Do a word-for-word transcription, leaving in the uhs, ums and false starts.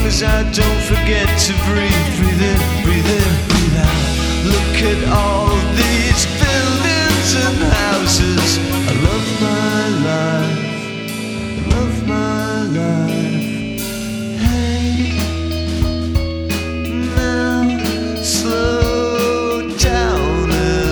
as I don't forget to breathe. Breathe in, breathe in, breathe out. Look at all the